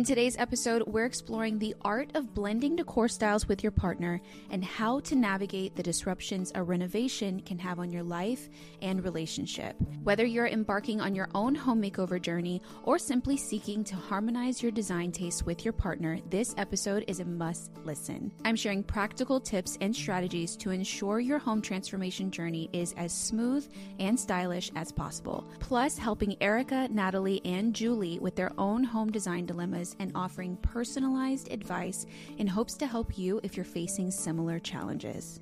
In today's episode, we're exploring the art of blending decor styles with your partner and how to navigate the disruptions a renovation can have on your life and relationship. Whether you're embarking on your own home makeover journey or simply seeking to harmonize your design tastes with your partner, this episode is a must listen. I'm sharing practical tips and strategies to ensure your home transformation journey is as smooth and stylish as possible, plus helping Erica, Natalie, and Julie with their own home design dilemmas and offering personalized advice in hopes to help you if you're facing similar challenges.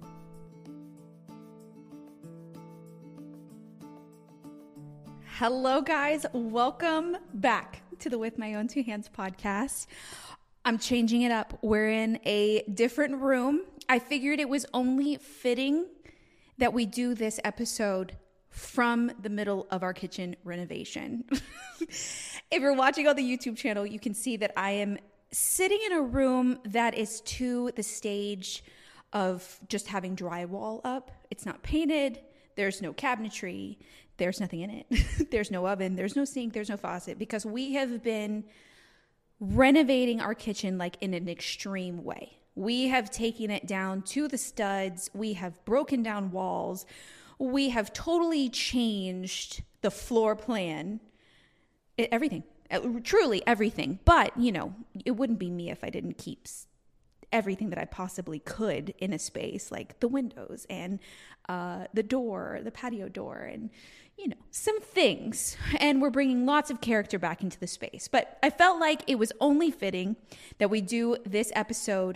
Hello, guys. Welcome back to the With My Own Two Hands podcast. I'm changing it up. We're in a different room. I figured it was only fitting that we do this episode from the middle of our kitchen renovation. If you're watching on the YouTube channel, you can see that I am sitting in a room that is to the stage of just having drywall up. It's not painted. There's no cabinetry. There's nothing in it. There's no oven. There's no sink. There's no faucet, because we have been renovating our kitchen like in an extreme way. We have taken it down to the studs. We have broken down walls. We have totally changed the floor plan. Everything, truly everything. But, you know, it wouldn't be me if I didn't keep everything that I possibly could in a space, like the windows and the door, the patio door, and, you know, some things. And we're bringing lots of character back into the space. But I felt like it was only fitting that we do this episode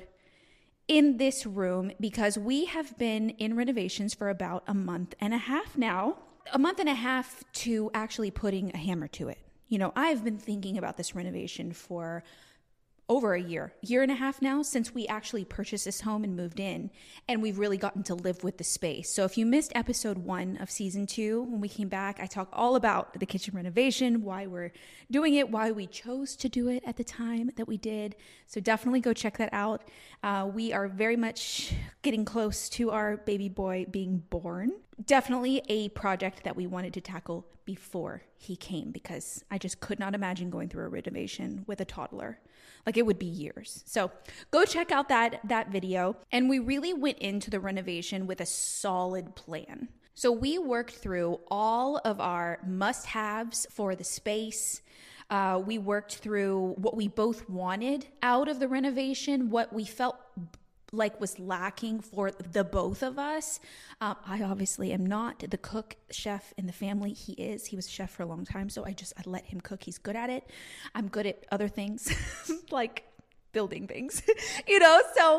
in this room because we have been in renovations for about a month and a half now. A month and a half to actually putting a hammer to it. You know, I've been thinking about this renovation for over a year and a half now since we actually purchased this home and moved in, and we've really gotten to live with the space. So if you missed episode 1 of season 2, when we came back, I talked all about the kitchen renovation, why we're doing it, why we chose to do it at the time that we did. So definitely go check that out. We are very much getting close to our baby boy being born. Definitely a project that we wanted to tackle before he came, because I just could not imagine going through a renovation with a toddler. Like, it would be years. So go check out that video. And we really went into the renovation with a solid plan. So we worked through all of our must-haves for the space. We worked through what we both wanted out of the renovation, what we felt like was lacking for the both of us. I obviously am not the cook chef in the family. He was a chef for a long time, so I let him cook. He's good at it. I'm good at other things like building things, you know. So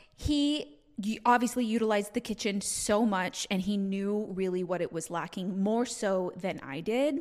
he obviously utilized the kitchen so much, and he knew really what it was lacking, more so than I did.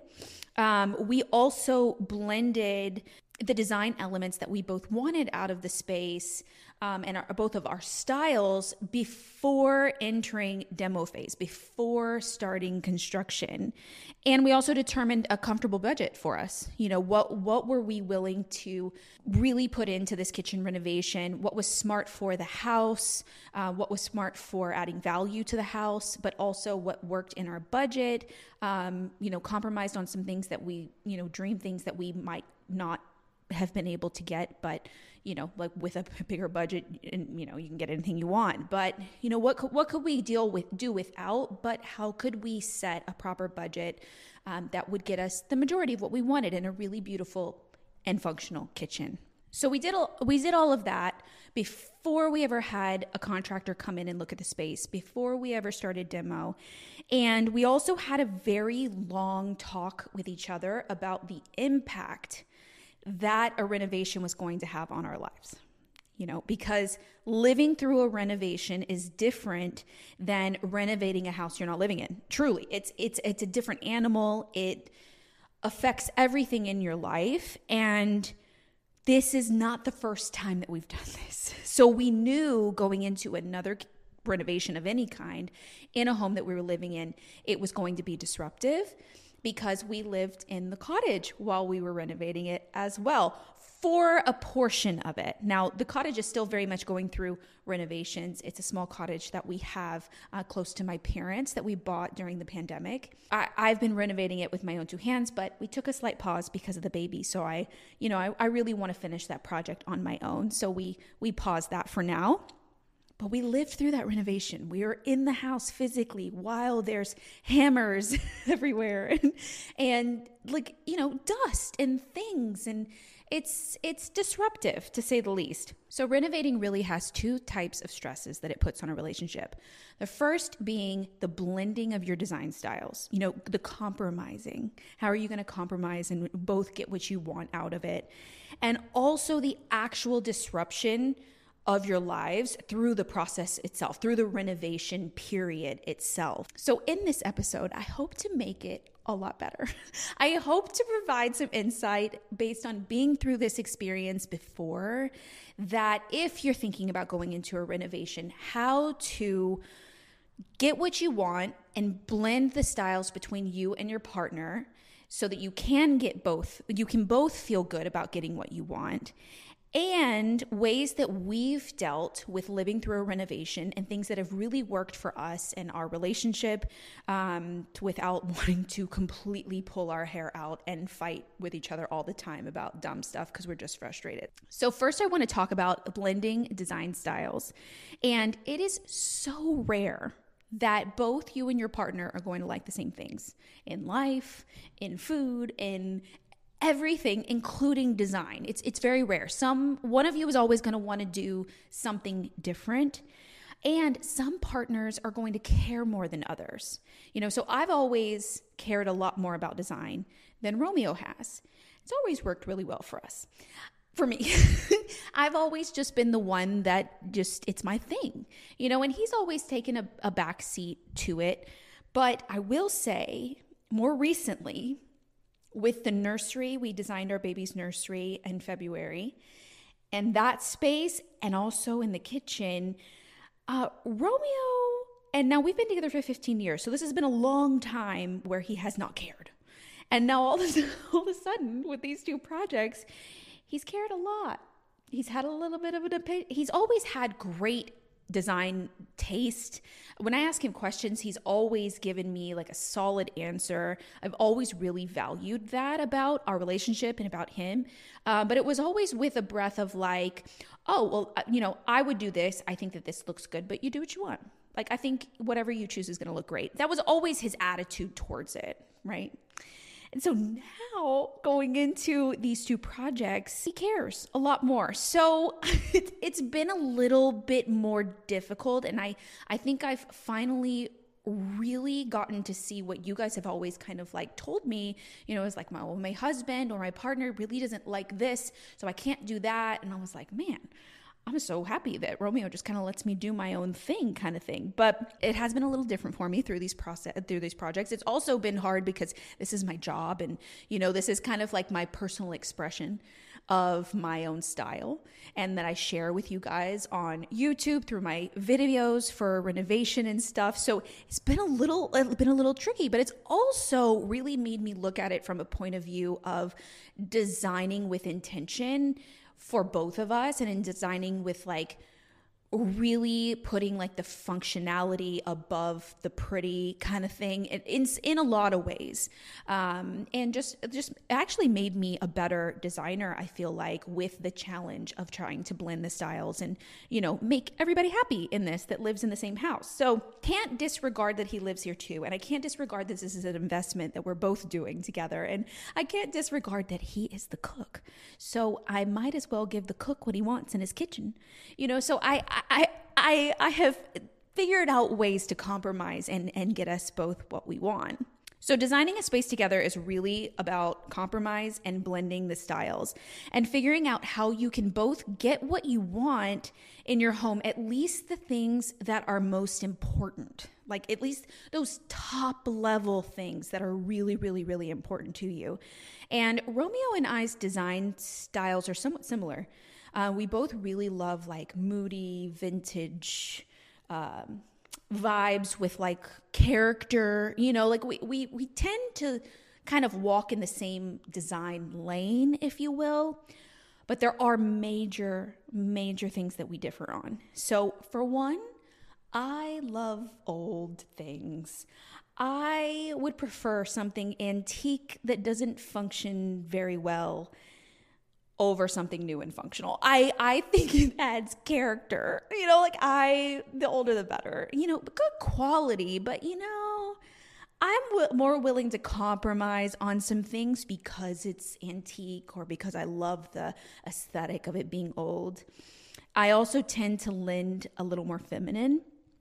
We also blended the design elements that we both wanted out of the space and both of our styles before entering demo phase, before starting construction. And we also determined a comfortable budget for us. You know, what were we willing to really put into this kitchen renovation? What was smart for the house? What was smart for adding value to the house, but also what worked in our budget? You know, compromised on some things that we, you know, dream things that we might not have been able to get, but, you know, like with a bigger budget, and, you know, you can get anything you want. But, you know, what could we do without, but how could we set a proper budget that would get us the majority of what we wanted in a really beautiful and functional kitchen? So we did all of that before we ever had a contractor come in and look at the space, before we ever started demo. And we also had a very long talk with each other about the impact that a renovation was going to have on our lives. You know, because living through a renovation is different than renovating a house you're not living in. Truly, it's a different animal. It affects everything in your life, and this is not the first time that we've done this. So we knew going into another renovation of any kind in a home that we were living in, it was going to be disruptive, because we lived in the cottage while we were renovating it as well for a portion of it. Now, the cottage is still very much going through renovations. It's a small cottage that we have close to my parents that we bought during the pandemic. I've been renovating it with my own two hands, but we took a slight pause because of the baby. So I really want to finish that project on my own. So we paused that for now. But we lived through that renovation. We were in the house physically while there's hammers everywhere and dust and things. And it's disruptive, to say the least. So renovating really has two types of stresses that it puts on a relationship. The first being the blending of your design styles, the compromising. How are you going to compromise and both get what you want out of it? And also the actual disruption of your lives through the process itself, through the renovation period itself. So in this episode, I hope to make it a lot better. I hope to provide some insight based on being through this experience before, that if you're thinking about going into a renovation, how to get what you want and blend the styles between you and your partner so that you can both feel good about getting what you want. And ways that we've dealt with living through a renovation and things that have really worked for us in our relationship without wanting to completely pull our hair out and fight with each other all the time about dumb stuff because we're just frustrated. So first I want to talk about blending design styles. And it is so rare that both you and your partner are going to like the same things in life, in food, in everything, including design. It's very rare. One of you is always going to want to do something different, and some partners are going to care more than others. So I've always cared a lot more about design than Romeo has. It's always worked really well for us. For me, I've always just been the one that it's my thing, and he's always taken a back seat to it. But I will say more recently, with the nursery, we designed our baby's nursery in February, and that space, and also in the kitchen, Romeo, and now we've been together for 15 years, so this has been a long time where he has not cared. And now all of a sudden, with these two projects, he's cared a lot. He's had a little bit of an opinion. He's always had great design taste. When I ask him questions, he's always given me like a solid answer. I've always really valued that about our relationship and about him. But it was always with a breath of like, oh, well, I would do this. I think that this looks good, but you do what you want. Like, I think whatever you choose is going to look great. That was always his attitude towards it, right? And so now going into these two projects, he cares a lot more. So it's been a little bit more difficult. And I think I've finally really gotten to see what you guys have always kind of like told me, it's like my husband or my partner really doesn't like this, so I can't do that. And I was like, man, I'm so happy that Romeo just kind of lets me do my own thing kind of thing. But it has been a little different for me through these projects. It's also been hard because this is my job, and this is kind of like my personal expression of my own style, and that I share with you guys on YouTube through my videos for renovation and stuff. So it's been a little tricky, but it's also really made me look at it from a point of view of designing with intention for both of us, and in designing with like really putting like the functionality above the pretty kind of thing in a lot of ways. And just actually made me a better designer, I feel like, with the challenge of trying to blend the styles and, make everybody happy in this that lives in the same house. So can't disregard that he lives here too. And I can't disregard this is an investment that we're both doing together. And I can't disregard that he is the cook. So I might as well give the cook what he wants in his kitchen, so I have figured out ways to compromise and get us both what we want. So designing a space together is really about compromise and blending the styles and figuring out how you can both get what you want in your home, at least the things that are most important, like at least those top level things that are really, really, really important to you. And Romeo and I's design styles are somewhat similar. We both really love like moody, vintage vibes with like character, like we tend to kind of walk in the same design lane, if you will. But there are major things that we differ on. So for one, I love old things. I would prefer something antique that doesn't function very well over something new and functional. I think it adds character. The older the better. Good quality, but I'm more willing to compromise on some things because it's antique or because I love the aesthetic of it being old. I also tend to lend a little more feminine,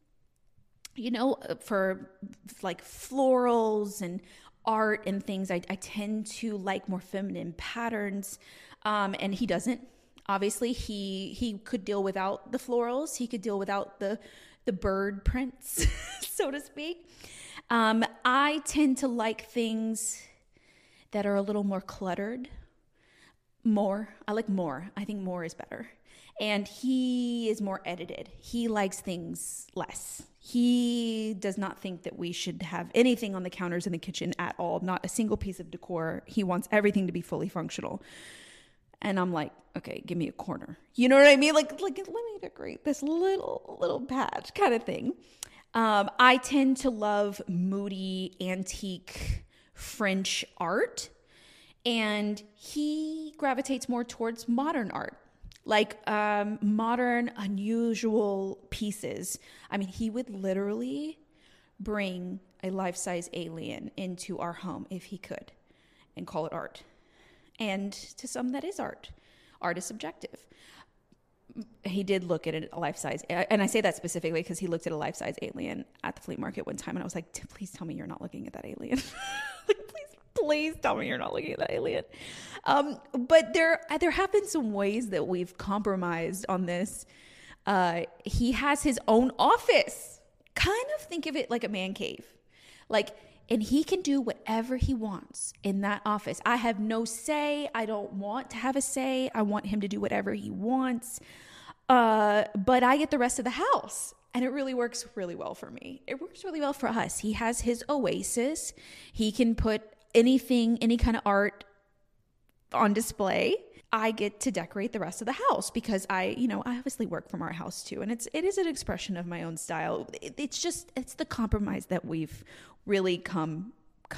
for like florals and art and things. I tend to like more feminine patterns, and he doesn't. Obviously, he could deal without the florals. He could deal without the bird prints, so to speak. I tend to like things that are a little more cluttered. I like more. I think more is better. And he is more edited. He likes things less. He does not think that we should have anything on the counters in the kitchen at all, not a single piece of decor. He wants everything to be fully functional. And I'm like, okay, give me a corner. You know what I mean? Like let me decorate this little patch kind of thing. I tend to love moody, antique French art, and he gravitates more towards modern art, like modern, unusual pieces. I mean, he would literally bring a life-size alien into our home if he could and call it art. And to some, that is art. Art is subjective. He did look at a life-size, and I say that specifically because he looked at a life-size alien at the flea market one time, and I was like, please tell me you're not looking at that alien. Please tell me you're not looking at that alien. But there have been some ways that we've compromised on this. He has his own office. Kind of think of it like a man cave. And he can do whatever he wants in that office. I have no say. I don't want to have a say. I want him to do whatever he wants. But I get the rest of the house. And it really works really well for me. It works really well for us. He has his oasis. He can put anything, any kind of art on display. I get to decorate the rest of the house because I obviously work from our house too. And it is an expression of my own style. It's the compromise that we've really come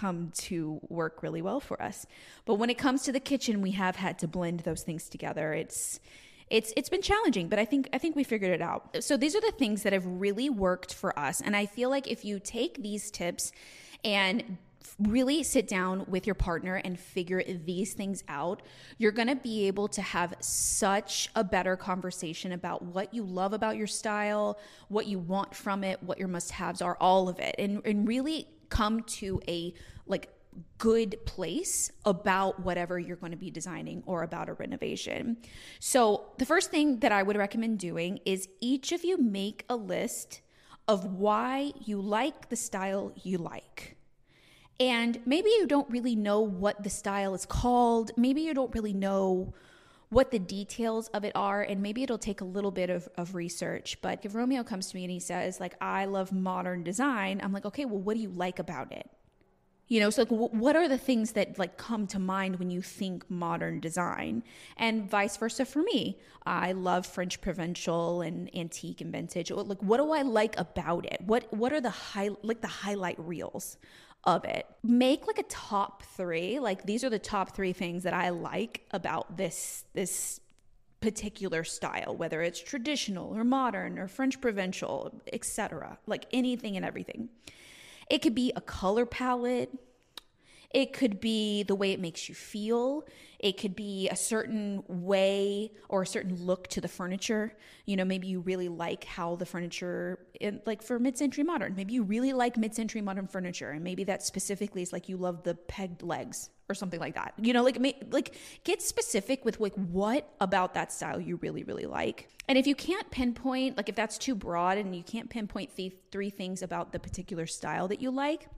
to work really well for us. But when it comes to the kitchen, we have had to blend those things together. It's been challenging, but I think we figured it out. So these are the things that have really worked for us. And I feel like if you take these tips and really sit down with your partner and figure these things out, you're going to be able to have such a better conversation about what you love about your style, what you want from it, what your must-haves are, all of it, and really come to a good place about whatever you're going to be designing or about a renovation. So the first thing that I would recommend doing is each of you make a list of why you like the style you like. And maybe you don't really know what the style is called. Maybe you don't really know what the details of it are. And maybe it'll take a little bit of research. But if Romeo comes to me and he says, I love modern design, I'm like, okay, well, what do you like about it? So what are the things that come to mind when you think modern design? And vice versa for me. I love French provincial and antique and vintage. What do I like about it? What are the highlight reels of it? Make a top 3. These are the top 3 things that I like about this particular style, whether it's traditional or modern or French provincial, etc. Anything and everything. It could be a color palette. It could be the way it makes you feel. It could be a certain way or a certain look to the furniture. Maybe you really like how the furniture, for mid-century modern, maybe you really like mid-century modern furniture. And maybe that specifically is you love the pegged legs or something like that. Get specific with what about that style you really, really like. And if you can't pinpoint, if that's too broad and you can't pinpoint the 3 things about the particular style that you like,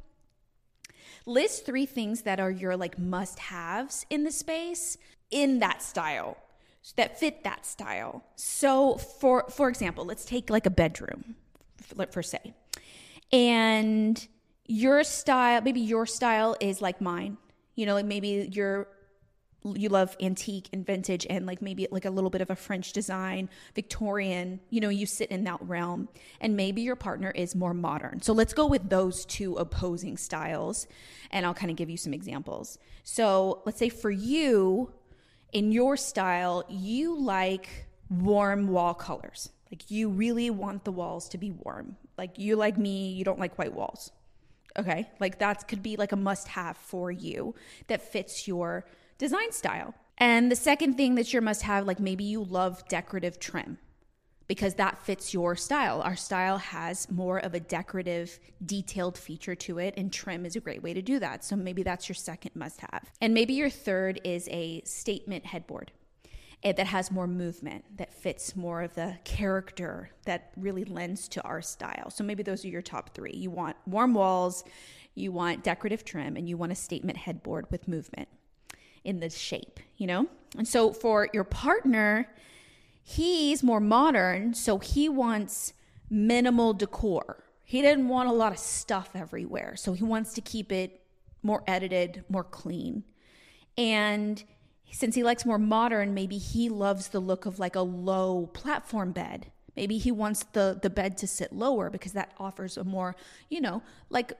list 3 things that are your must-haves in the space in that style that fit that style. So for example, let's take a bedroom, for say, and your style, maybe your style is like mine. like maybe you love antique and vintage and like maybe like a little bit of a French design, Victorian, you sit in that realm. And maybe your partner is more modern. So let's go with those two opposing styles and I'll kind of give you some examples. So let's say for you, in your style, you like warm wall colors. Like you really want the walls to be warm. Like you like me, you don't like white walls. Okay? Like that could be like a must-have for you that fits your design style. And the second thing that's your must-have, like maybe you love decorative trim because that fits your style. Our style has more of a decorative, detailed feature to it, and trim is a great way to do that. So maybe that's your second must-have. And maybe your third is a statement headboard that has more movement, that fits more of the character that really lends to our style. So maybe those are your top three. You want warm walls, you want decorative trim, and you want a statement headboard with movement in the shape, And so for your partner, he's more modern, so he wants minimal decor. He didn't want a lot of stuff everywhere, so he wants to keep it more edited, more clean. And since he likes more modern, maybe he loves the look of like a low platform bed. Maybe he wants the bed to sit lower because that offers a more, like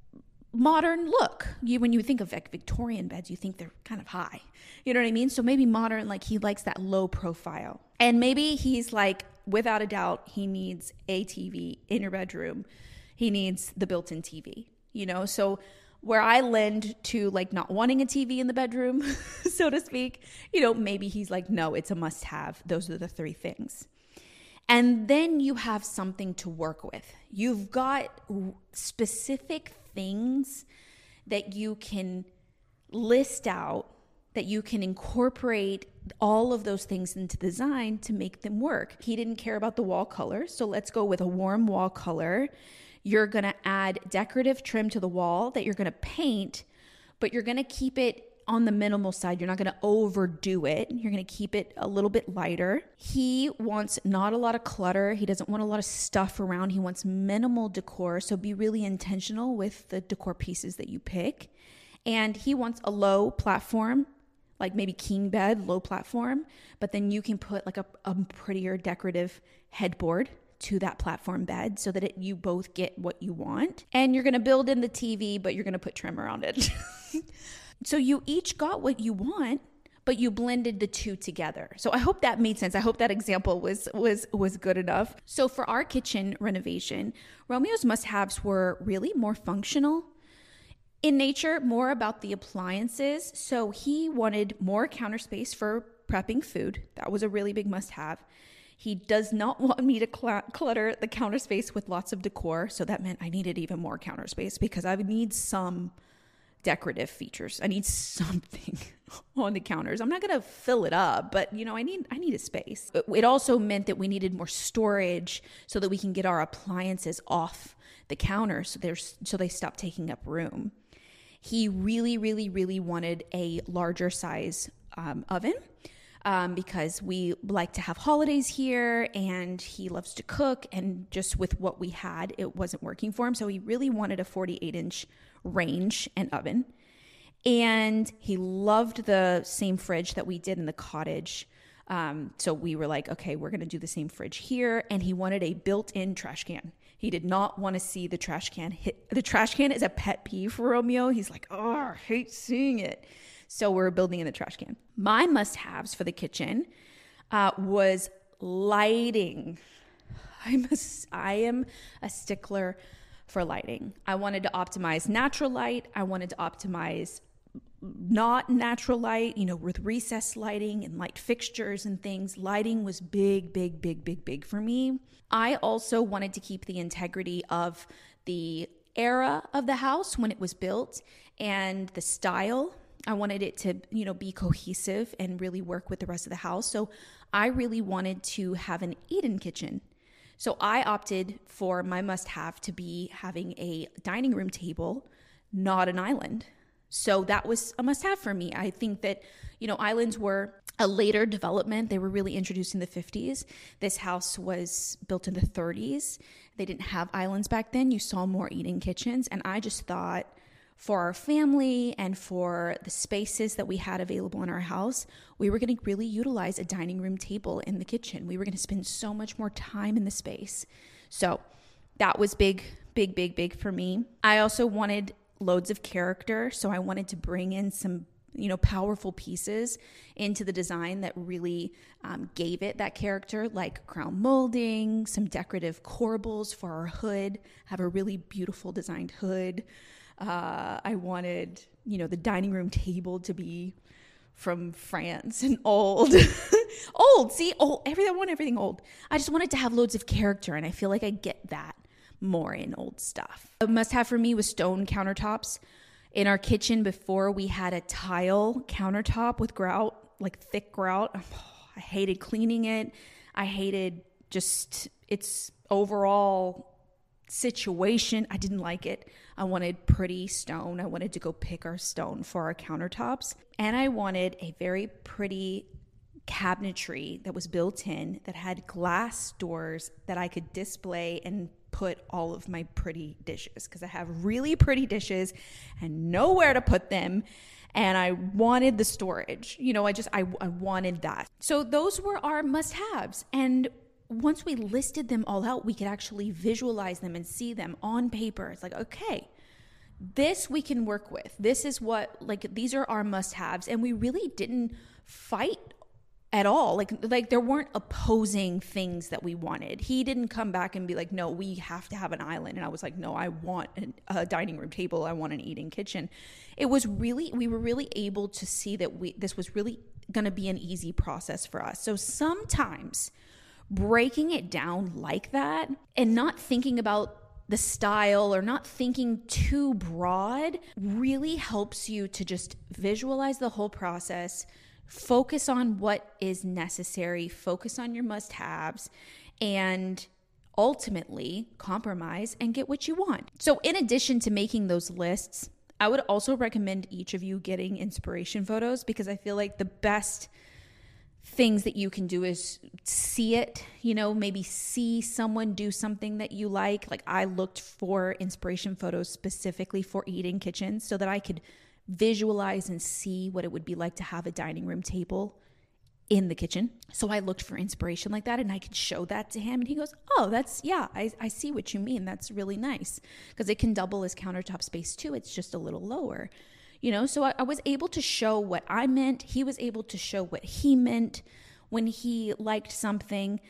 modern look. When you think of like Victorian beds, you think they're kind of high. You know what I mean? So maybe modern, like he likes that low profile. And maybe he's like, without a doubt, he needs a TV in your bedroom. He needs the built-in TV, So where I lend to like not wanting a TV in the bedroom, so to speak, maybe he's like, no, it's a must-have. Those are the three things. And then you have something to work with. You've got specific things that you can list out, that you can incorporate all of those things into design to make them work. He didn't care about the wall color, so let's go with a warm wall color. You're going to add decorative trim to the wall that you're going to paint, but you're going to keep it on the minimal side. You're not going to overdo it. You're going to keep it a little bit lighter. He wants not a lot of clutter. He doesn't want a lot of stuff around. He wants minimal decor. So be really intentional with the decor pieces that you pick. And he wants a low platform, like maybe king bed, low platform, but then you can put like a prettier decorative headboard to that platform bed so that you both get what you want. And you're going to build in the TV, but you're going to put trim around it. So you each got what you want, but you blended the two together. So I hope that made sense. I hope that example was good enough. So for our kitchen renovation, Romeo's must-haves were really more functional in nature, more about the appliances. So he wanted more counter space for prepping food. That was a really big must-have. He does not want me to clutter the counter space with lots of decor. So that meant I needed even more counter space because I would need some decorative features. I need something on the counters. I'm not going to fill it up, but I need a space. It also meant that we needed more storage so that we can get our appliances off the counter so they stop taking up room. He really, really, really wanted a larger size oven because we like to have holidays here and he loves to cook, and just with what we had, it wasn't working for him. So he really wanted a 48-inch range and oven. And he loved the same fridge that we did in the cottage. So we were like, okay, we're going to do the same fridge here. And he wanted a built-in trash can. He did not want to see the trash can hit. The trash can is a pet peeve for Romeo. He's like, oh, I hate seeing it. So we're building in the trash can. My must-haves for the kitchen was lighting. I am a stickler for lighting. I wanted to optimize natural light. I wanted to optimize not natural light, with recessed lighting and light fixtures and things. Lighting was big, big, big, big, big for me. I also wanted to keep the integrity of the era of the house when it was built and the style. I wanted it to, be cohesive and really work with the rest of the house. So I really wanted to have an eat-in kitchen. So I opted for my must-have to be having a dining room table, not an island. So that was a must-have for me. I think that, islands were a later development. They were really introduced in the 50s. This house was built in the 30s. They didn't have islands back then. You saw more eat-in kitchens. And I just thought for our family and for the spaces that we had available in our house, we were going to really utilize a dining room table in the kitchen. We were going to spend so much more time in the space. So that was big for me. I also wanted loads of character. So I wanted to bring in some, powerful pieces into the design that really gave it that character, like crown molding, some decorative corbels for our hood, have a really beautiful designed hood. I wanted, the dining room table to be from France and old. I want everything old. I just wanted to have loads of character, and I feel like I get that more in old stuff. A must-have for me was stone countertops. In our kitchen before, we had a tile countertop with grout, like thick grout. I hated cleaning it. I hated just its overall situation. I didn't like it. I wanted pretty stone. I wanted to go pick our stone for our countertops. And I wanted a very pretty cabinetry that was built in, that had glass doors that I could display and put all of my pretty dishes, because I have really pretty dishes and nowhere to put them. And I wanted the storage, I wanted that. So those were our must-haves. And once we listed them all out, we could actually visualize them and see them on paper. It's like, okay, this we can work with. This is these are our must-haves. And we really didn't fight at all. Like there weren't opposing things that we wanted. He didn't come back and be like, no, we have to have an island. And I was like, no, I want a dining room table. I want an eating kitchen. We were really able to see that this was really going to be an easy process for us. So sometimes breaking it down like that and not thinking about the style or not thinking too broad really helps you to just visualize the whole process. Focus on what is necessary, focus on your must-haves, and ultimately compromise and get what you want. So in addition to making those lists, I would also recommend each of you getting inspiration photos, because I feel like the best things that you can do is see it, maybe see someone do something that you like. Like I looked for inspiration photos specifically for eating kitchens so that I could visualize and see what it would be like to have a dining room table in the kitchen. So I looked for inspiration like that, and I could show that to him, and he goes, oh, I see what you mean. That's really nice, because it can double as countertop space too. It's just a little lower, so I was able to show what I meant. He was able to show what he meant when he liked something.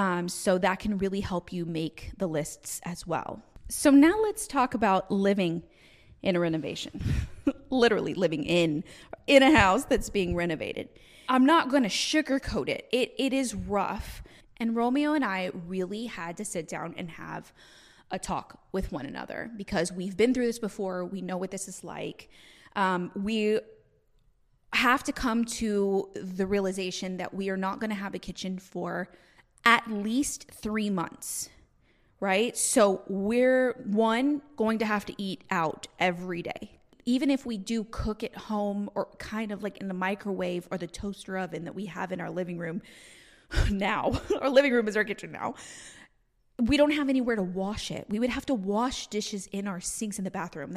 So that can really help you make the lists as well. So now let's talk about living in a renovation. Literally living in a house that's being renovated. I'm not going to sugarcoat it. It is rough. And Romeo and I really had to sit down and have a talk with one another, because we've been through this before. We know what this is like. We have to come to the realization that we are not going to have a kitchen for at least 3 months. Right? So we're going to have to eat out every day. Even if we do cook at home, or kind of like in the microwave or the toaster oven that we have in our living room now, our living room is our kitchen now, we don't have anywhere to wash it. We would have to wash dishes in our sinks in the bathroom.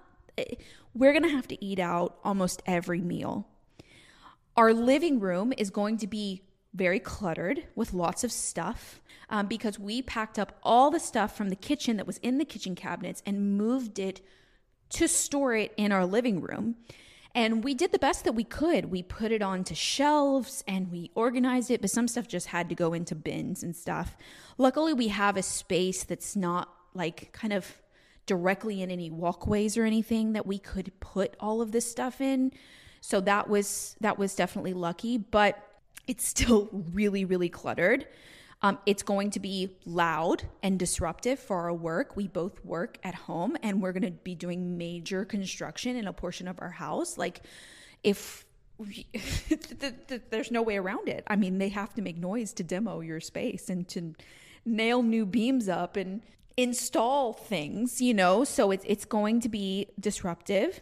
We're going to have to eat out almost every meal. Our living room is going to be very cluttered with lots of stuff, because we packed up all the stuff from the kitchen that was in the kitchen cabinets and moved it to store it in our living room. And we did the best that we could. We put it onto shelves and we organized it, but some stuff just had to go into bins and stuff. Luckily, we have a space that's not like kind of directly in any walkways or anything that we could put all of this stuff in. So that was definitely lucky, but it's still really, really cluttered. It's going to be loud and disruptive for our work. We both work at home, and we're going to be doing major construction in a portion of our house. Like, if there's no way around it. I mean, they have to make noise to demo your space and to nail new beams up and install things, so it's going to be disruptive.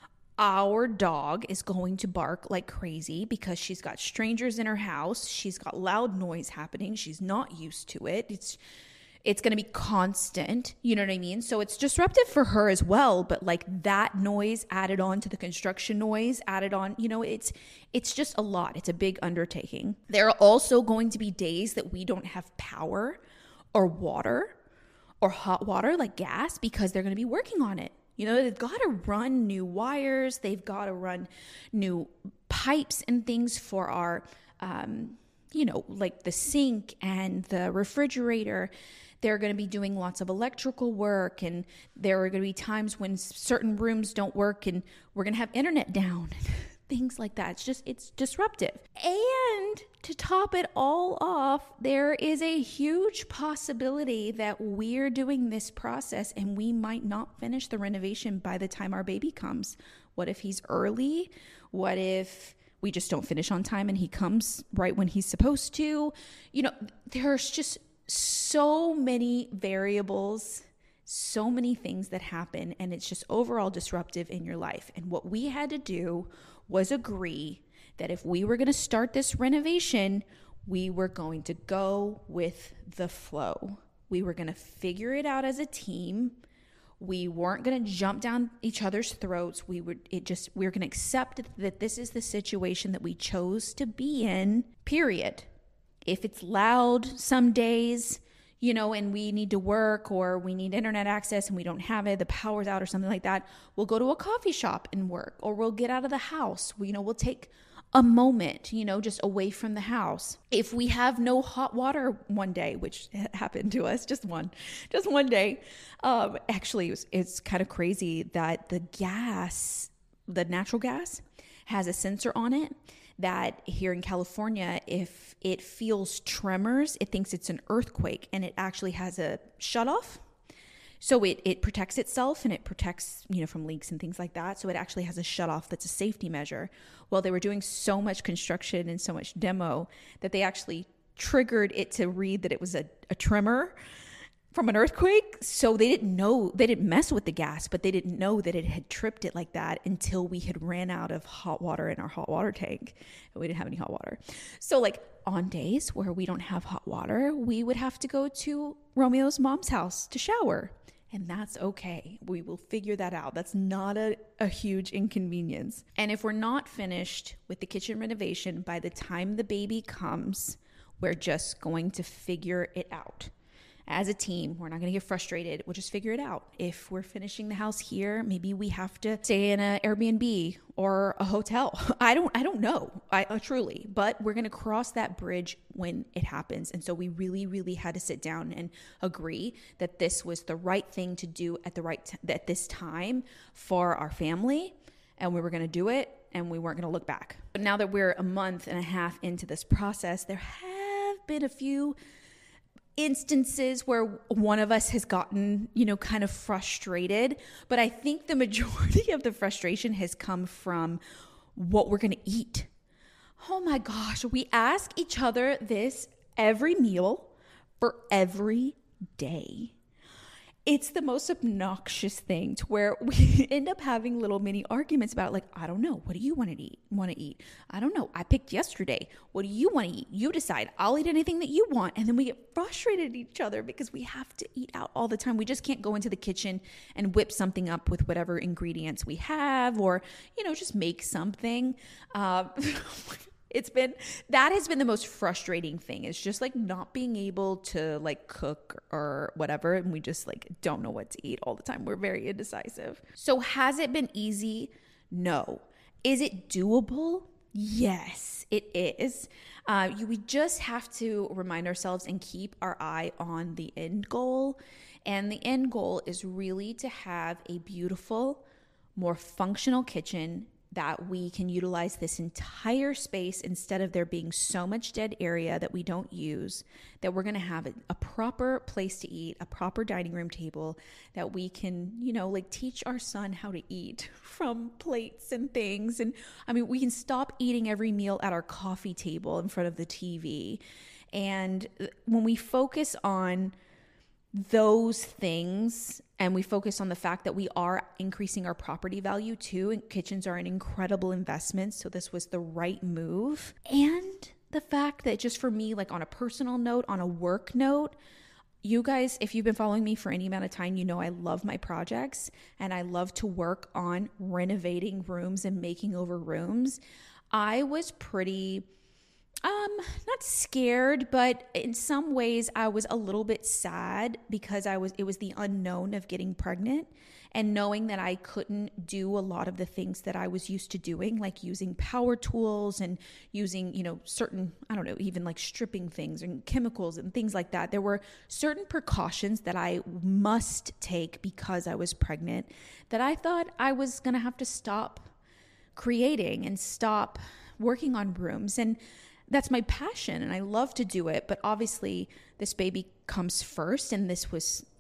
Our dog is going to bark like crazy because she's got strangers in her house. She's got loud noise happening. She's not used to it. It's going to be constant. You know what I mean? So it's disruptive for her as well. But like that noise added on to the construction noise added on, it's just a lot. It's a big undertaking. There are also going to be days that we don't have power or water or hot water, like gas, because they're going to be working on it. They've got to run new wires. They've got to run new pipes and things for our, like the sink and the refrigerator. They're going to be doing lots of electrical work, and there are going to be times when certain rooms don't work and we're going to have internet down, things like that. It's disruptive. And to top it all off, there is a huge possibility that we're doing this process and we might not finish the renovation by the time our baby comes. What if he's early? What if we just don't finish on time and he comes right when he's supposed to? There's just so many variables, so many things that happen, and it's just overall disruptive in your life. And what we had to do was agree that if we were going to start this renovation, we were going to go with the flow. We were going to figure it out as a team. We weren't going to jump down each other's throats. We were going to accept that this is the situation that we chose to be in, period. If it's loud some days, and we need to work or we need internet access and we don't have it, the power's out or something like that, we'll go to a coffee shop and work, or we'll get out of the house. We'll take a moment, just away from the house. If we have no hot water one day, which happened to us, just one day, actually it's kind of crazy that the natural gas has a sensor on it that here in California, if it feels tremors, it thinks it's an earthquake, and it actually has a shutoff. So it protects itself, and it protects, from leaks and things like that. So it actually has a shutoff that's a safety measure. Well, they were doing so much construction and so much demo that they actually triggered it to read that it was a tremor from an earthquake. So they didn't mess with the gas, but they didn't know that it had tripped it like that until we had ran out of hot water in our hot water tank, and we didn't have any hot water. So like on days where we don't have hot water, we would have to go to Romeo's mom's house to shower. And that's okay. We will figure that out. That's not a huge inconvenience. And if we're not finished with the kitchen renovation by the time the baby comes, we're just going to figure it out. As a team, we're not going to get frustrated. We'll just figure it out. If we're finishing the house here, maybe we have to stay in an Airbnb or a hotel. I don't know. Truly, but we're going to cross that bridge when it happens. And so we really, really had to sit down and agree that this was the right thing to do at this time for our family, and we were going to do it, and we weren't going to look back. But now that we're a month and a half into this process, there have been a few instances where one of us has gotten, kind of frustrated. But I think the majority of the frustration has come from what we're going to eat. Oh my gosh, we ask each other this every meal for every day. It's the most obnoxious thing to where we end up having little mini arguments about like, I don't know. What do you want to eat? I don't know. I picked yesterday. What do you want to eat? You decide. I'll eat anything that you want. And then we get frustrated at each other because we have to eat out all the time. We just can't go into the kitchen and whip something up with whatever ingredients we have, or, just make something. That has been the most frustrating thing. It's just like not being able to like cook or whatever. And we just like don't know what to eat all the time. We're very indecisive. So has it been easy? No. Is it doable? Yes, it is. We just have to remind ourselves and keep our eye on the end goal. And the end goal is really to have a beautiful, more functional kitchen that we can utilize this entire space instead of there being so much dead area that we don't use, that we're going to have a proper place to eat, a proper dining room table that we can, teach our son how to eat from plates and things. And we can stop eating every meal at our coffee table in front of the TV. And when we focus on those things, and we focus on the fact that we are increasing our property value too, and kitchens are an incredible investment, so this was the right move. And the fact that just for me, like on a personal note, on a work note, You guys, if you've been following me for any amount of time, you know I love my projects and I love to work on renovating rooms and making over rooms. I was pretty not scared, but in some ways I was a little bit sad because it was the unknown of getting pregnant and knowing that I couldn't do a lot of the things that I was used to doing, like using power tools and using, certain, I don't know, even like stripping things and chemicals and things like that. There were certain precautions that I must take because I was pregnant that I thought I was going to have to stop creating and stop working on rooms. And that's my passion and I love to do it. But obviously this baby comes first and this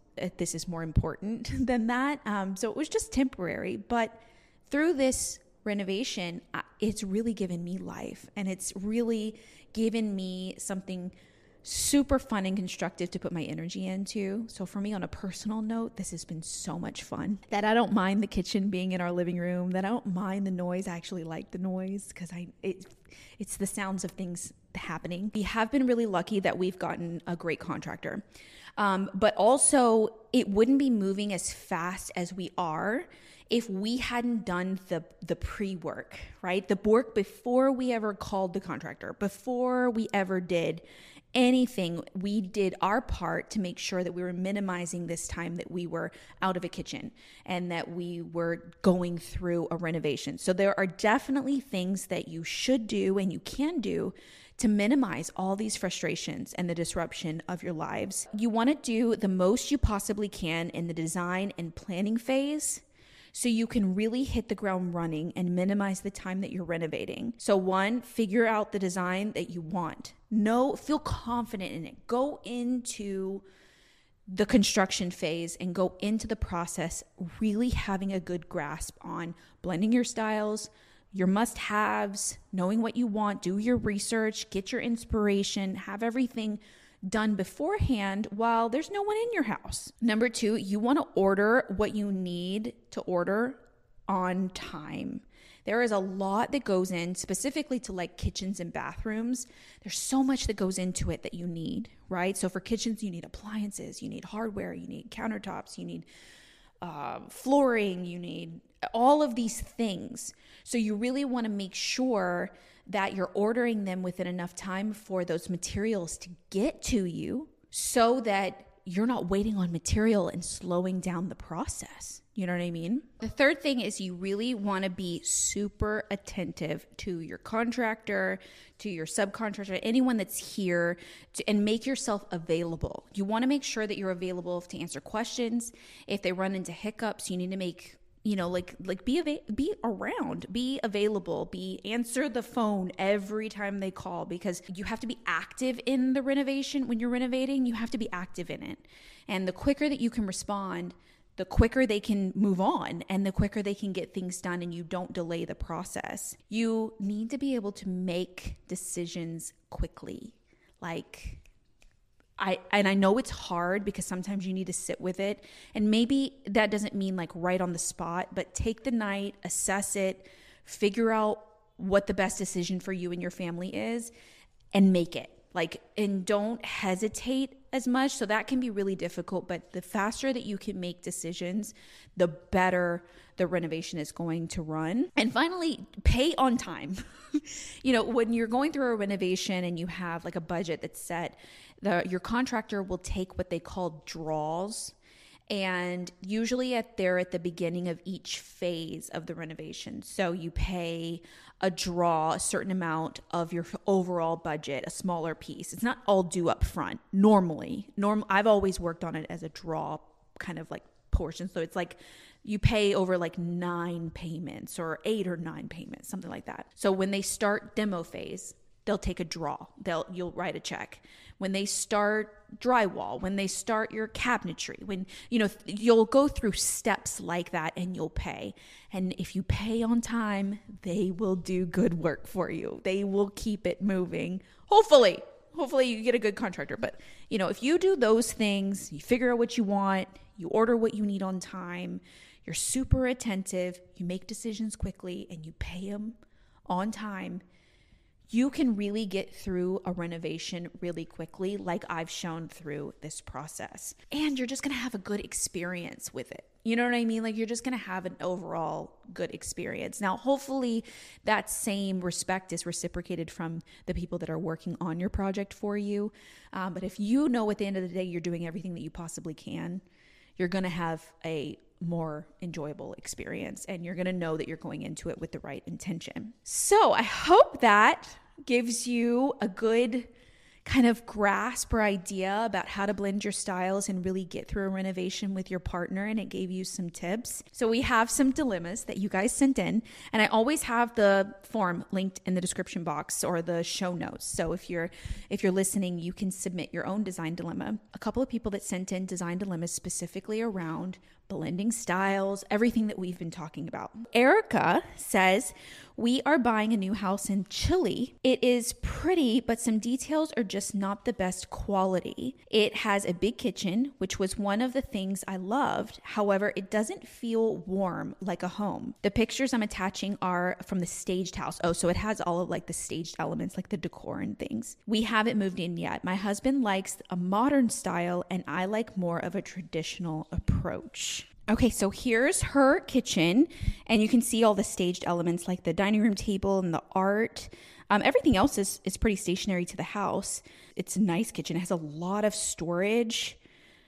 is more important than that. So it was just temporary. But through this renovation, it's really given me life and it's really given me something super fun and constructive to put my energy into. So for me, on a personal note, this has been so much fun that I don't mind the kitchen being in our living room, that I don't mind the noise. I actually like the noise because it's the sounds of things happening. We have been really lucky that we've gotten a great contractor. But also it wouldn't be moving as fast as we are if we hadn't done the pre-work, right? The work before we ever called the contractor, before we ever did anything. We did our part to make sure that we were minimizing this time that we were out of a kitchen and that we were going through a renovation. So there are definitely things that you should do and you can do to minimize all these frustrations and the disruption of your lives. You want to do the most you possibly can in the design and planning phase so you can really hit the ground running and minimize the time that you're renovating. So one, figure out the design that you want. Feel confident in it. Go into the construction phase and go into the process really having a good grasp on blending your styles, your must-haves, knowing what you want, do your research, get your inspiration, have everything done beforehand while there's no one in your house. Number two, you want to order what you need to order on time. There is a lot that goes in specifically to like kitchens and bathrooms. There's so much that goes into it that you need, right? So for kitchens, you need appliances, you need hardware, you need countertops, you need flooring, you need all of these things. So you really want to make sure that you're ordering them within enough time for those materials to get to you so that you're not waiting on material and slowing down the process. You know what I mean? The third thing is you really want to be super attentive to your contractor, to your subcontractor, anyone that's here, and make yourself available. You want to make sure that you're available to answer questions. If they run into hiccups, you need to make be around, be available, answer the phone every time they call, because you have to be active in the renovation. When you're renovating, you have to be active in it. And the quicker that you can respond, the quicker they can move on and the quicker they can get things done and you don't delay the process. You need to be able to make decisions quickly. I know it's hard because sometimes you need to sit with it, and maybe that doesn't mean like right on the spot, but take the night, assess it, figure out what the best decision for you and your family is, and make it. And don't hesitate as much. So that can be really difficult, but the faster that you can make decisions, the better the renovation is going to run. And finally, pay on time. When you're going through a renovation and you have like a budget that's set, your contractor will take what they call draws. And usually they're at the beginning of each phase of the renovation. So you pay a draw, a certain amount of your overall budget, a smaller piece. It's not all due up front. Normally, I've always worked on it as a draw kind of like portion. So it's like you pay over like 9 payments or 8 or 9 payments, something like that. So when they start demo phase, they'll take a draw. You'll write a check. When they start drywall, when they start your cabinetry, when you'll go through steps like that and you'll pay. And if you pay on time, they will do good work for you. They will keep it moving. Hopefully you get a good contractor. But if you do those things, you figure out what you want, you order what you need on time, you're super attentive, you make decisions quickly, and you pay them on time, you can really get through a renovation really quickly, like I've shown through this process. And you're just going to have a good experience with it. You know what I mean? Like, you're just going to have an overall good experience. Now, hopefully that same respect is reciprocated from the people that are working on your project for you. But if you know at the end of the day, you're doing everything that you possibly can, you're going to have a more enjoyable experience, and you're going to know that you're going into it with the right intention. So I hope that gives you a good kind of grasp or idea about how to blend your styles and really get through a renovation with your partner, and it gave you some tips. So we have some dilemmas that you guys sent in, and I always have the form linked in the description box or the show notes. So if you're listening, you can submit your own design dilemma. A couple of people that sent in design dilemmas specifically around blending styles, everything that we've been talking about. Erica says, we are buying a new house in Chile. It is pretty, but some details are just not the best quality. It has a big kitchen, which was one of the things I loved. However, it doesn't feel warm like a home. The pictures I'm attaching are from the staged house. Oh, so it has all of like the staged elements, like the decor and things. We haven't moved in yet. My husband likes a modern style, and I like more of a traditional approach. Okay, so here's her kitchen, and you can see all the staged elements like the dining room table and the art. Everything else is pretty stationary to the house. It's a nice kitchen. It has a lot of storage.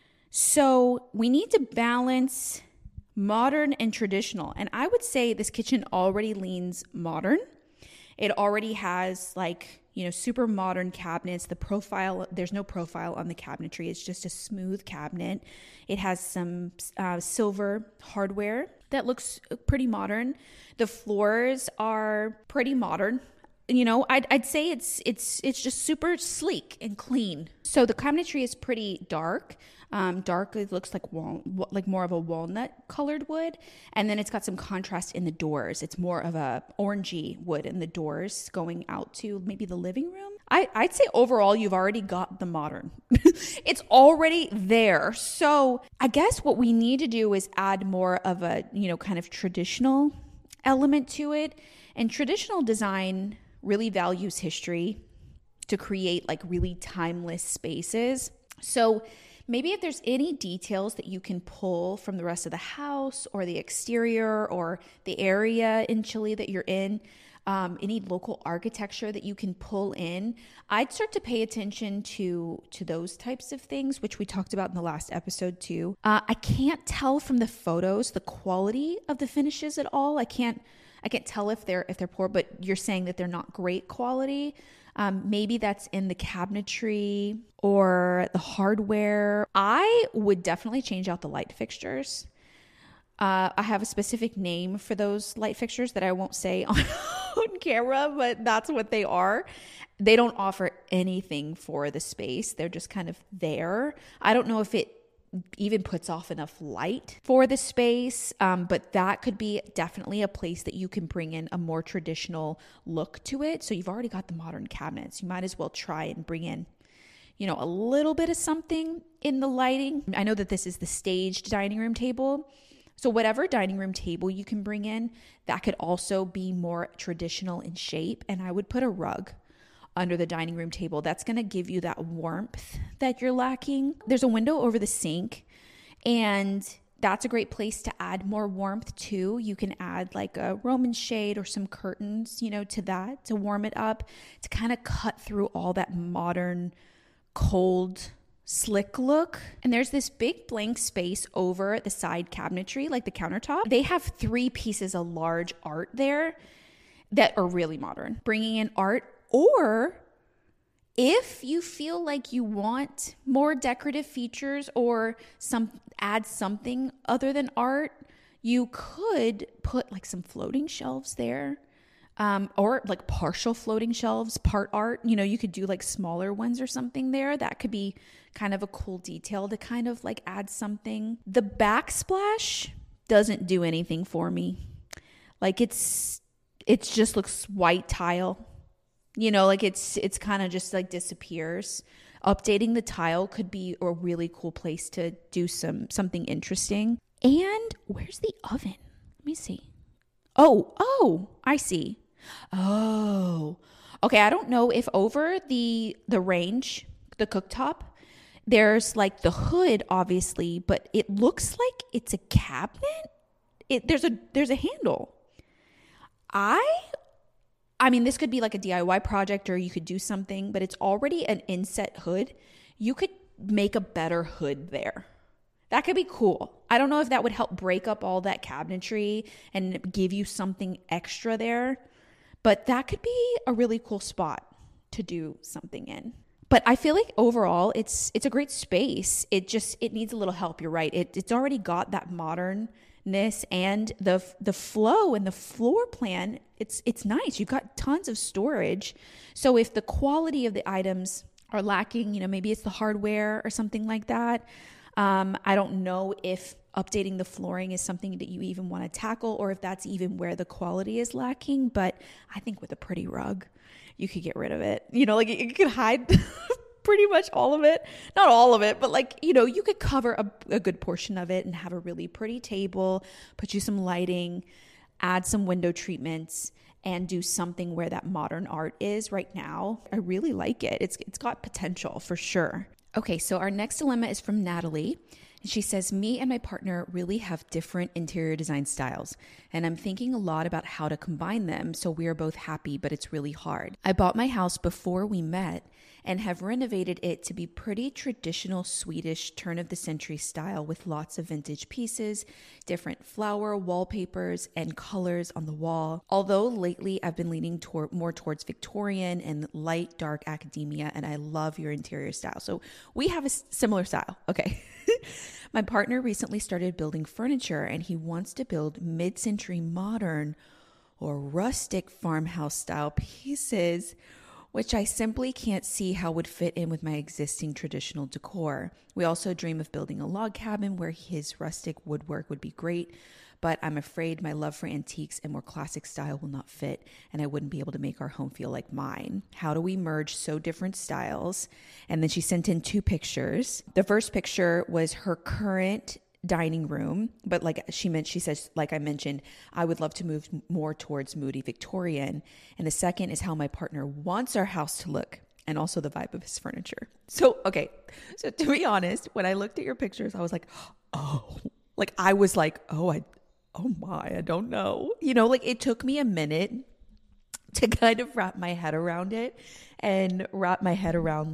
So we need to balance modern and traditional. And I would say this kitchen already leans modern. It already has super modern cabinets. The profile, there's no profile on the cabinetry. It's just a smooth cabinet. It has some silver hardware that looks pretty modern. The floors are pretty modern. I'd say it's just super sleek and clean. So the cabinetry is pretty dark. It looks like more of a walnut colored wood, and then it's got some contrast in the doors. It's more of a orangey wood in the doors going out to maybe the living room. I'd say overall you've already got the modern. It's already there. So I guess what we need to do is add more of a kind of traditional element to it. And traditional design really values history to create like really timeless spaces. So maybe if there's any details that you can pull from the rest of the house or the exterior or the area in Chile that you're in, any local architecture that you can pull in, I'd start to pay attention to those types of things, which we talked about in the last episode too. I can't tell from the photos the quality of the finishes at all. I can't tell if they're poor, but you're saying that they're not great quality. Maybe that's in the cabinetry or the hardware. I would definitely change out the light fixtures. I have a specific name for those light fixtures that I won't say on camera, but that's what they are. They don't offer anything for the space. They're just kind of there. I don't know if it even puts off enough light for the space, but that could be definitely a place that you can bring in a more traditional look to it. So you've already got the modern cabinets. You might as well try and bring in a little bit of something in the lighting. I know that this is the staged dining room table. So whatever dining room table you can bring in, that could also be more traditional in shape. And I would put a rug under the dining room table. That's going to give you that warmth that you're lacking. There's a window over the sink, and that's a great place to add more warmth too. You can add like a Roman shade or some curtains, to that to warm it up, to kind of cut through all that modern, cold, slick look. And there's this big blank space over the side cabinetry, like the countertop. They have 3 pieces of large art there that are really modern. Bringing in art, or if you feel like you want more decorative features or add something other than art, you could put like some floating shelves there. Or like partial floating shelves, part art. You could do like smaller ones or something there. That could be kind of a cool detail to kind of like add something. The backsplash doesn't do anything for me. Like it just looks white tile. It's kind of just like disappears. Updating the tile could be a really cool place to do something interesting. And where's the oven? Let me see. Oh, I see. Oh, Okay, I don't know if over the range, the cooktop, there's like the hood, obviously, but it looks like it's a cabinet. There's a handle. I mean, this could be like a DIY project, or you could do something, but it's already an inset hood. You could make a better hood there. That could be cool. I don't know if that would help break up all that cabinetry and give you something extra there, but that could be a really cool spot to do something in. But I feel like overall it's a great space. It needs a little help. You're right. It's already got that modernness and the flow and the floor plan. It's nice. You've got tons of storage. So if the quality of the items are lacking, maybe it's the hardware or something like that. I don't know if updating the flooring is something that you even want to tackle, or if that's even where the quality is lacking. But I think with a pretty rug, you could get rid of it. Like you could hide pretty much all of it. Not all of it, but you could cover a good portion of it and have a really pretty table, put you some lighting, add some window treatments, and do something where that modern art is right now. I really like it. It's got potential for sure. Okay, so our next dilemma is from Natalie. And she says, me and my partner really have different interior design styles, and I'm thinking a lot about how to combine them so we are both happy, but it's really hard. I bought my house before we met and have renovated it to be pretty traditional Swedish turn-of-the-century style with lots of vintage pieces, different flower wallpapers, and colors on the wall. Although lately I've been leaning more towards Victorian and light dark academia, and I love your interior style. So we have a similar style. Okay. My partner recently started building furniture, and he wants to build mid-century modern or rustic farmhouse style pieces, which I simply can't see how would fit in with my existing traditional decor. We also dream of building a log cabin where his rustic woodwork would be great, but I'm afraid my love for antiques and more classic style will not fit, and I wouldn't be able to make our home feel like mine. How do we merge so different styles? And then she sent in 2 pictures. The first picture was her current dining room, but she says, like I mentioned, I would love to move more towards moody Victorian. And the second is how my partner wants our house to look, and also the vibe of his furniture. So to be honest, when I looked at your pictures, I was like, oh my, I don't know. It took me a minute to kind of wrap my head around it, and wrap my head around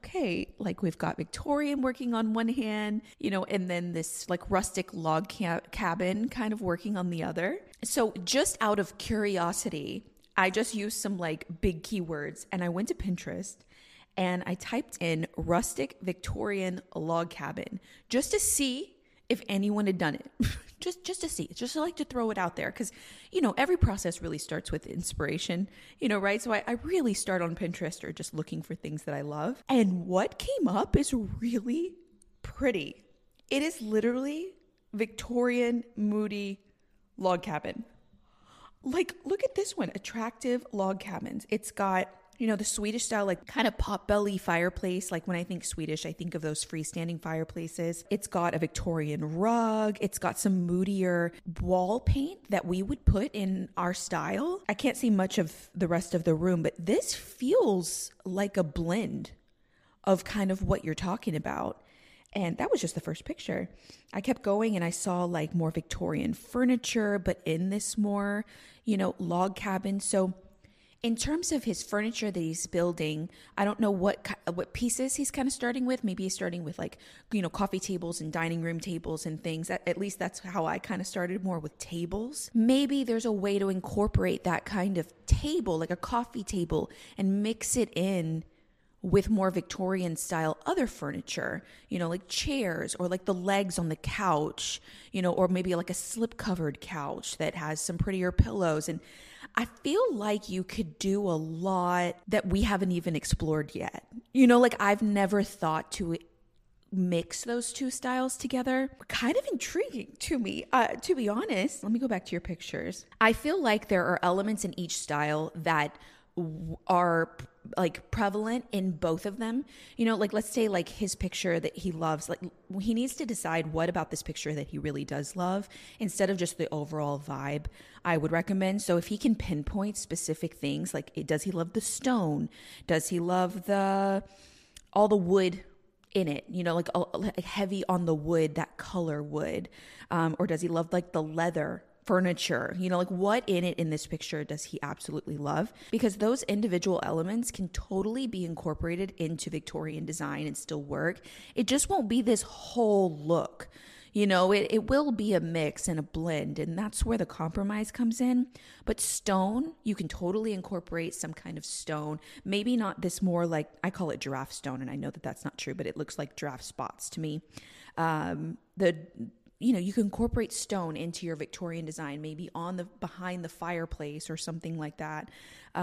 we've got Victorian working on one hand, and then this rustic log cabin kind of working on the other. So just out of curiosity, I just used some big keywords, and I went to Pinterest and I typed in rustic Victorian log cabin just to see if anyone had done it. just to see, just to throw it out there. Cause every process really starts with inspiration, right? So I really start on Pinterest or just looking for things that I love. And what came up is really pretty. It is literally Victorian moody log cabin. Look at this one, attractive log cabins. It's got, the Swedish style, kind of pot-belly fireplace. When I think Swedish, I think of those freestanding fireplaces. It's got a Victorian rug. It's got some moodier wall paint that we would put in our style. I can't see much of the rest of the room, but this feels like a blend of kind of what you're talking about. And that was just the first picture. I kept going and I saw more Victorian furniture, but in this more, log cabin. So in terms of his furniture that he's building, I don't know what pieces he's kind of starting with. Maybe he's starting with coffee tables and dining room tables and things. At least that's how I kind of started, more with tables. Maybe there's a way to incorporate that kind of table, like a coffee table, and mix it in with more Victorian style other furniture, like chairs or the legs on the couch, or maybe a slip covered couch that has some prettier pillows. And I feel like you could do a lot that we haven't even explored yet. I've never thought to mix those 2 styles together. Kind of intriguing to me, to be honest. Let me go back to your pictures. I feel like there are elements in each style that are like prevalent in both of them. You know, like let's say like his picture that he loves, like he needs to decide what about this picture that he really does love instead of just the overall vibe. I would recommend. So if he can pinpoint specific things, like does he love the stone? Does he love all the wood in it, you know, like heavy on the wood, that color wood, or does he love like the leather furniture, you know, like what in it in this picture does he absolutely love? Because those individual elements can totally be incorporated into Victorian design and still work. It just won't be this whole look. You know, it will be a mix and a blend, and that's where the compromise comes in. But stone, you can totally incorporate some kind of stone. Maybe not this more like, I call it giraffe stone, and I know that that's not true, but it looks like giraffe spots to me. You can incorporate stone into your Victorian design, maybe behind the fireplace or something like that.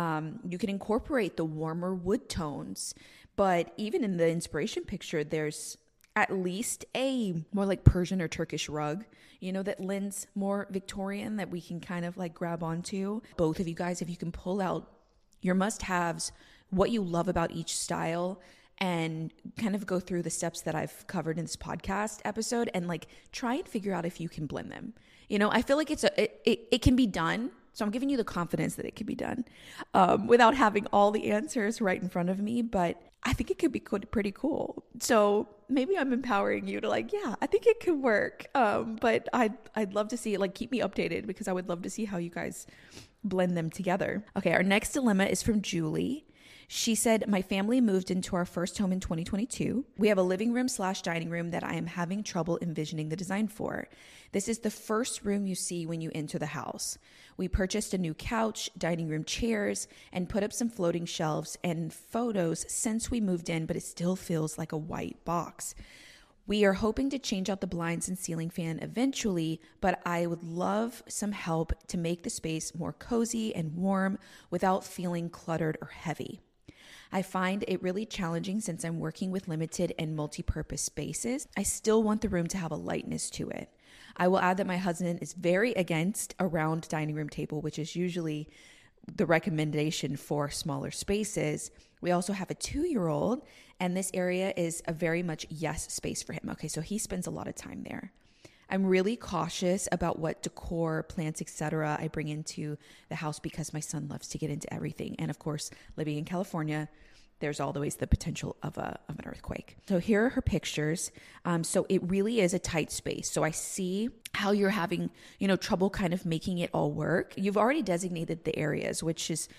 You can incorporate the warmer wood tones, but even in the inspiration picture, there's at least a more like Persian or Turkish rug, you know, that lends more Victorian that we can kind of like grab onto. Both of you guys, if you can pull out your must-haves, what you love about each style, and kind of go through the steps that I've covered in this podcast episode and like try and figure out if you can blend them. You know, I feel like it can be done. So I'm giving you the confidence that it can be done without having all the answers right in front of me. But I think it could be pretty cool. So maybe I'm empowering you to like, yeah, I think it could work. But I'd love to see it, like keep me updated because I would love to see how you guys blend them together. Okay, our next dilemma is from Julie. She said, my family moved into our first home in 2022. We have a living room / dining room that I am having trouble envisioning the design for. This is the first room you see when you enter the house. We purchased a new couch, dining room chairs, and put up some floating shelves and photos since we moved in, but it still feels like a white box. We are hoping to change out the blinds and ceiling fan eventually, but I would love some help to make the space more cozy and warm without feeling cluttered or heavy. I find it really challenging since I'm working with limited and multi-purpose spaces. I still want the room to have a lightness to it. I will add that my husband is very against a round dining room table, which is usually the recommendation for smaller spaces. We also have a 2-year-old, and this area is a very much yes space for him. Okay, so he spends a lot of time there. I'm really cautious about what decor, plants, etc. I bring into the house because my son loves to get into everything. And of course, living in California, there's always the potential of an earthquake. So here are her pictures. So it really is a tight space. So I see how you're having, trouble kind of making it all work. You've already designated the areas, which is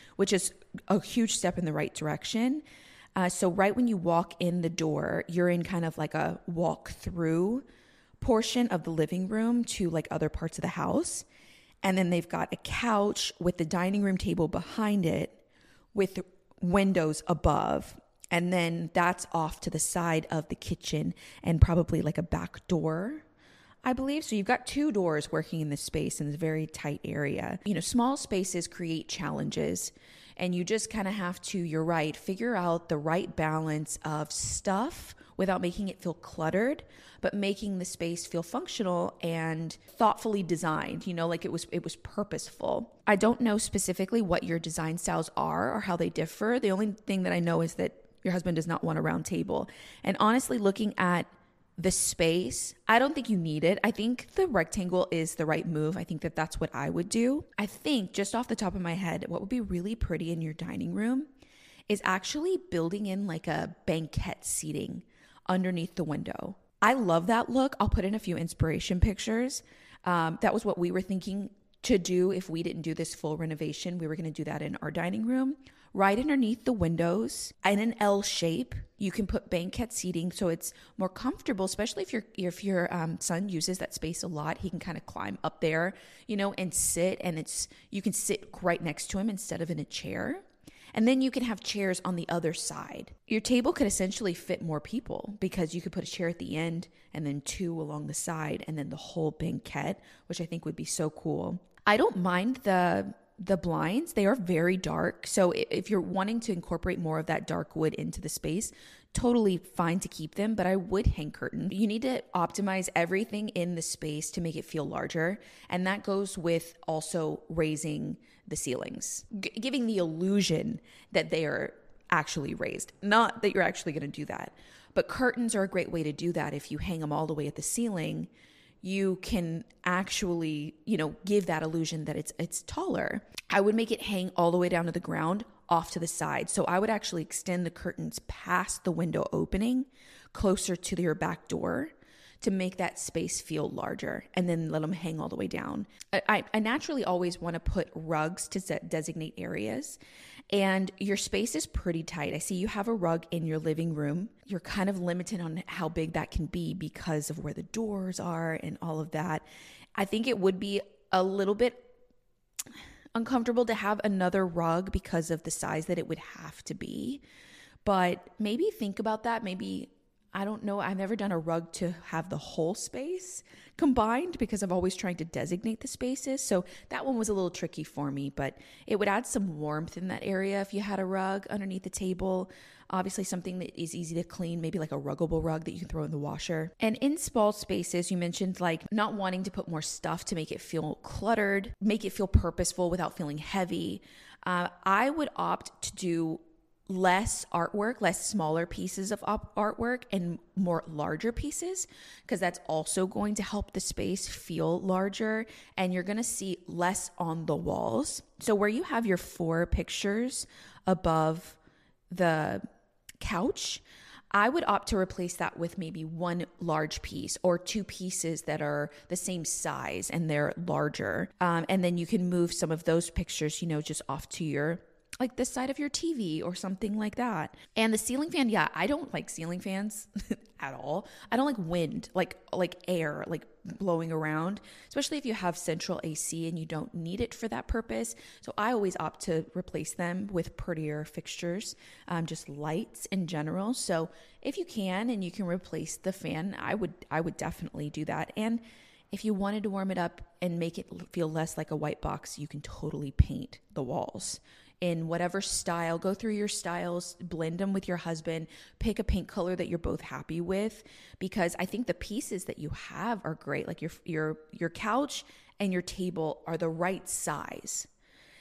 a huge step in the right direction. So right when you walk in the door, you're in kind of like a walk through portion of the living room to like other parts of the house. And then they've got a couch with the dining room table behind it with windows above. And then that's off to the side of the kitchen and probably like a back door, I believe. So you've got 2 doors working in this space in this very tight area. Small spaces create challenges, and you just kind of have to, you're right, figure out the right balance of stuff without making it feel cluttered, but making the space feel functional and thoughtfully designed, like it was purposeful. I don't know specifically what your design styles are or how they differ. The only thing that I know is that your husband does not want a round table. And honestly, looking at the space, I don't think you need it. I think the rectangle is the right move. I think that that's what I would do. I think just off the top of my head, what would be really pretty in your dining room is actually building in like a banquette seating underneath the window. I love that look. I'll put in a few inspiration pictures. That was what we were thinking to do if we didn't do this full renovation. We were going to do that in our dining room. Right underneath the windows in an L shape, you can put banquette seating so it's more comfortable, especially if your son uses that space a lot. He can kind of climb up there, and sit, and you can sit right next to him instead of in a chair. And then you can have chairs on the other side. Your table could essentially fit more people because you could put a chair at the end and then 2 along the side and then the whole banquette, which I think would be so cool. I don't mind the blinds. They are very dark. So if you're wanting to incorporate more of that dark wood into the space, totally fine to keep them, but I would hang curtains. You need to optimize everything in the space to make it feel larger. And that goes with also raising the ceilings, giving the illusion that they are actually raised. Not that you're actually going to do that, but curtains are a great way to do that. If you hang them all the way at the ceiling, you can actually, give that illusion that it's taller. I would make it hang all the way down to the ground, off to the side. So I would actually extend the curtains past the window opening, closer to your back door, to make that space feel larger, and then let them hang all the way down. I naturally always want to put rugs to designate areas, and your space is pretty tight. I see you have a rug in your living room. You're kind of limited on how big that can be because of where the doors are and all of that. I think it would be a little bit uncomfortable to have another rug because of the size that it would have to be, but maybe think about that. Maybe, I don't know, I've never done a rug to have the whole space combined because I've always tried to designate the spaces. So that one was a little tricky for me, but it would add some warmth in that area if you had a rug underneath the table. Obviously something that is easy to clean, maybe like a ruggable rug that you can throw in the washer. And in small spaces, you mentioned like not wanting to put more stuff to make it feel cluttered, make it feel purposeful without feeling heavy. I would opt to do less artwork, less smaller pieces of artwork and more larger pieces, because that's also going to help the space feel larger, and you're going to see less on the walls. So where you have your 4 pictures above the couch, I would opt to replace that with maybe 1 large piece or 2 pieces that are the same size and they're larger. And then you can move some of those pictures, just off to your like the side of your TV or something like that. And the ceiling fan, I don't like ceiling fans at all. I don't like wind, like air, like blowing around, especially if you have central AC and you don't need it for that purpose. So I always opt to replace them with prettier fixtures, just lights in general. So if you can and you can replace the fan, I would definitely do that. And if you wanted to warm it up and make it feel less like a white box, you can totally paint the walls in whatever style. Go through your styles, blend them with your husband, pick a paint color that you're both happy with, because I think the pieces that you have are great. Like your couch and your table are the right size.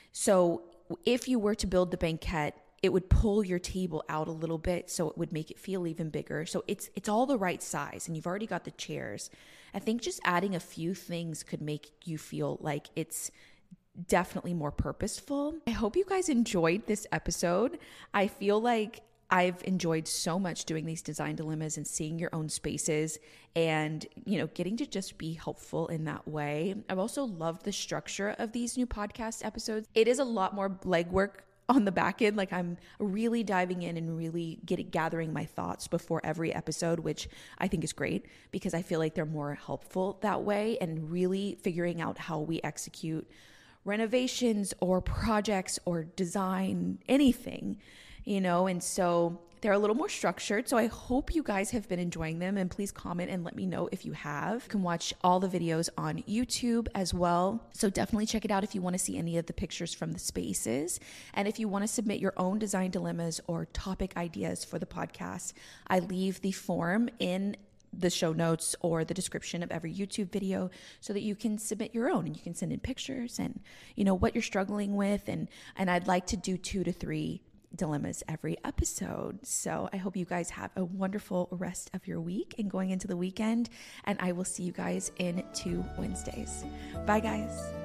So if you were to build the banquette, it would pull your table out a little bit, so it would make it feel even bigger. So it's all the right size, and you've already got the chairs. I think just adding a few things could make you feel like it's definitely more purposeful. I hope you guys enjoyed this episode. I feel like I've enjoyed so much doing these design dilemmas and seeing your own spaces and, getting to just be helpful in that way. I've also loved the structure of these new podcast episodes. It is a lot more legwork on the back end. Like I'm really diving in and really gathering my thoughts before every episode, which I think is great because I feel like they're more helpful that way, and really figuring out how we execute renovations or projects or design anything, and so they're a little more structured. So I hope you guys have been enjoying them, and please comment and let me know if you have. You can watch all the videos on YouTube as well. So definitely check it out if you want to see any of the pictures from the spaces. And if you want to submit your own design dilemmas or topic ideas for the podcast, I leave the form in the show notes or the description of every YouTube video so that you can submit your own, and you can send in pictures and what you're struggling with, and I'd like to do 2 to 3 dilemmas every episode. So I hope you guys have a wonderful rest of your week and going into the weekend, and I will see you guys in 2 Wednesdays. Bye guys.